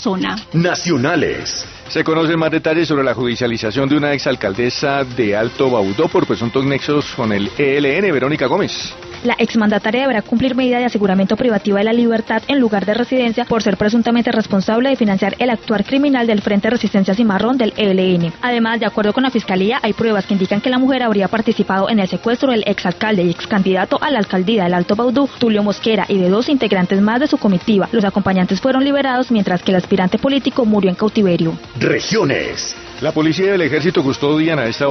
zona. Nacionales. Se conocen más detalles sobre la judicialización de una exalcaldesa de Alto Baudó por presuntos nexos con el ELN, Verónica Gómez. La exmandataria deberá cumplir medida de aseguramiento privativa de la libertad en lugar de residencia por ser presuntamente responsable de financiar el actuar criminal del Frente Resistencia Cimarrón del ELN. Además, de acuerdo con la Fiscalía, hay pruebas que indican que la mujer habría participado en el secuestro del exalcalde y excandidato a la alcaldía del Alto Baudó, Tulio Mosquera, y de 2 integrantes más de su comitiva. Los acompañantes fueron liberados, mientras que el aspirante político murió en cautiverio. Regiones. La policía y el ejército custodian a esta